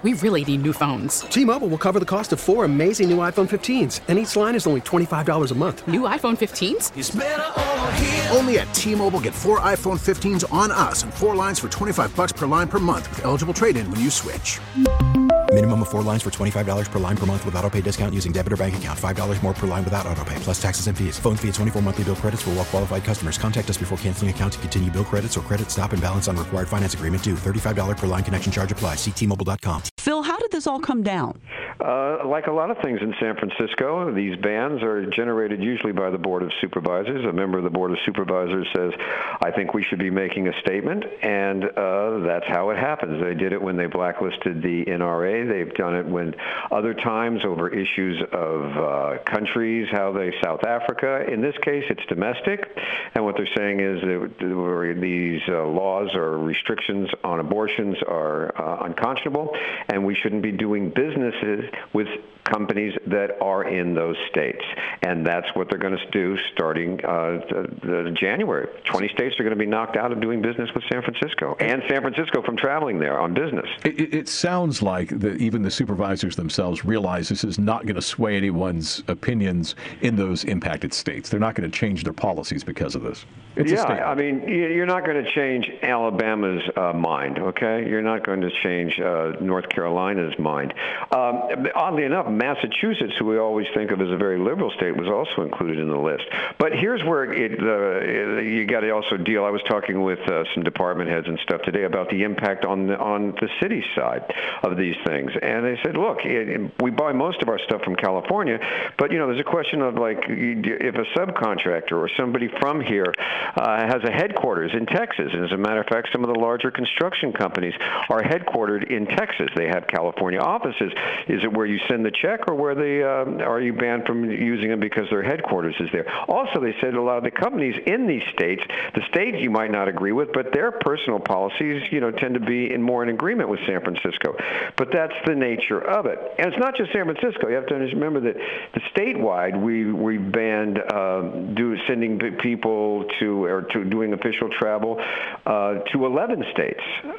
We really need new phones. T-Mobile will cover the cost of 4 amazing new iPhone 15s, and each line is only $25 a month. New iPhone 15s? It's better over here. Only at T-Mobile, get 4 iPhone 15s on us and 4 lines for $25 per line per month with eligible trade-in when you switch. Minimum of 4 lines for $25 per line per month with autopay discount using debit or bank account. $5 more per line without autopay, plus taxes and fees. Phone fee at 24 monthly bill credits for well-qualified customers. Contact us before canceling account to continue bill credits or credit stop and balance on required finance agreement due. $35 per line connection charge applies. See T-Mobile.com. Phil, how did this all come down? Like a lot of things in San Francisco, these bans are generated usually by the Board of Supervisors. A member of the Board of Supervisors says, I think we should be making a statement, and that's how it happens. They did it when they blacklisted the NRA. They've done it when other times over issues of countries, South Africa. In this case, it's domestic, and what they're saying is that these laws or restrictions on abortions are unconscionable, and we shouldn't be doing businesses with companies that are in those states. And that's what they're going to do starting January. 20 states are going to be knocked out of doing business with San Francisco, and San Francisco from traveling there on business. It sounds like even the supervisors themselves realize this is not going to sway anyone's opinions in those impacted states. They're not going to change their policies because of this. I mean, you're not going to change Alabama's mind, okay? You're not going to change North Carolina's mind. Oddly enough, Massachusetts, who we always think of as a very liberal state, was also included in the list. But here's where you got to also deal. I was talking with some department heads and stuff today about the impact on the city side of these things. And they said, look, we buy most of our stuff from California, but, there's a question of, like, if a subcontractor or somebody from here has a headquarters in Texas. And as a matter of fact, some of the larger construction companies are headquartered in Texas. They have California offices. Is it where you send the check, or where they are you banned from using them because their headquarters is there? Also, they said a lot of the companies in these states, the states you might not agree with, but their personal policies, tend to be more in agreement with San Francisco. But that's the nature of it. And it's not just San Francisco. You have to remember that the statewide, we banned sending people to doing official travel to 11 states,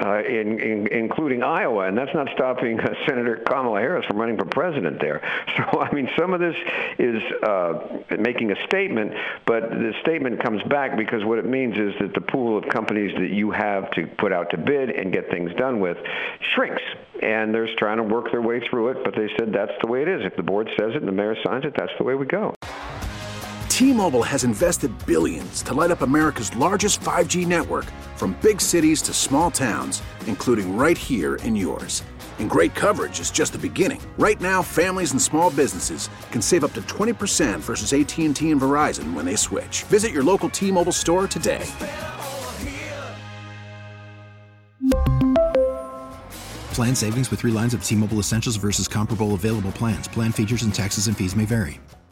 including Iowa, and that's not stopping Senator Kamala Harris from running for president there. So, I mean, some of this is making a statement, but the statement comes back because what it means is that the pool of companies that you have to put out to bid and get things done with shrinks. And they're trying to work their way through it, but they said that's the way it is. If the board says it and the mayor signs it, that's the way we go. T-Mobile has invested billions to light up America's largest 5G network, from big cities to small towns, including right here in yours. And great coverage is just the beginning. Right now, families and small businesses can save up to 20% versus AT&T and Verizon when they switch. Visit your local T-Mobile store today. Plan savings with 3 lines of T-Mobile Essentials versus comparable available plans. Plan features and taxes and fees may vary.